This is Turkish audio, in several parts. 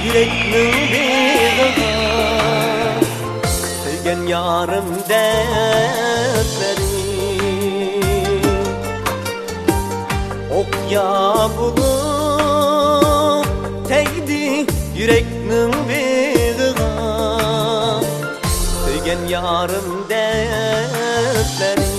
yürekning beg'aga sevgan yarim dertleri okya bulup tegdi yürekning beg'aga sevgan yarim dertleri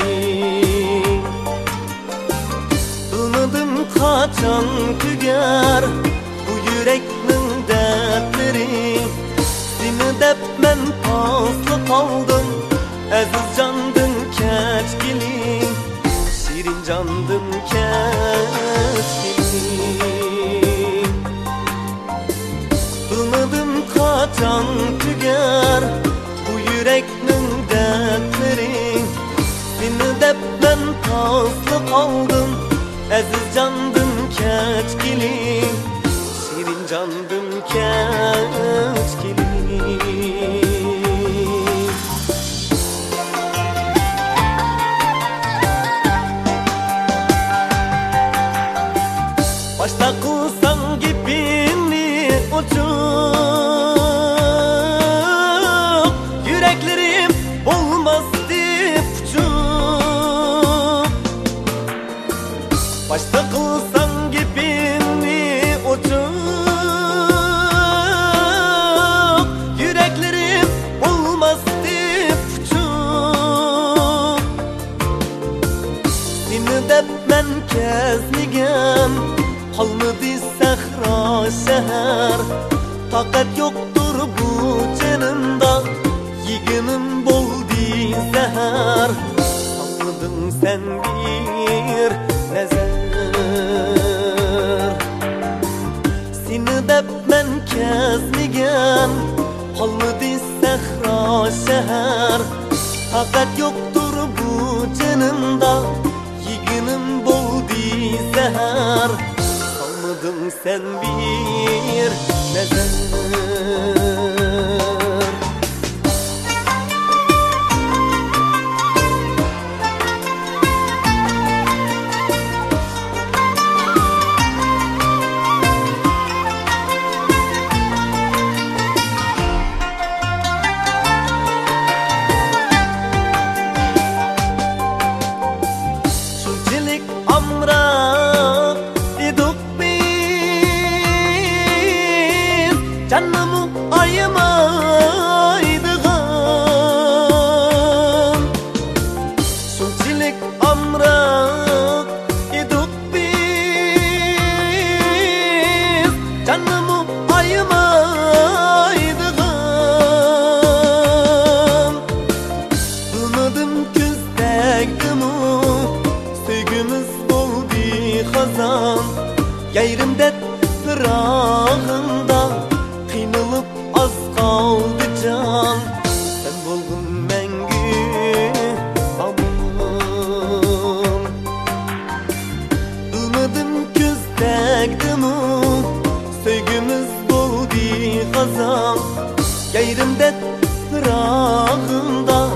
bilmedim kaçan tüger bu yürekning dertleri seni dep men paslı kaldım aziz candım keçkilim şirin candım keçkilim bilmedim kaçan tüger bu yürekning dertleri seni dep men paslı kaldım aziz candım keçkilim şirin candım keçkilim başta kılsan gibini uçup yüreklerim olmaz deyip uçup başta kılsan gibini uçup yüreklerim olmaz deyip uçup seni dep men keznigem kalmadı sahra şehir fakat yoktur bu canımda yeginim boldi zehir salladın sen bir nezer seni dep men keznigem kalmadı sahra şehir fakat yoktur bu canımda yeginim boldi zehir salmadın sen bir nezer şunçilik amrak idik biz canımı ayamaydıgan şunçilik amrak idik biz canımı ayamaydıgan bilmedim küzdekdimi sevgimiz oldu hazan yayrimde pırağında kıynılıp az kaldı can sen bolgun mengü aman bilmedim küzdekdimi sevgimiz oldu hazan yayrimde pırağında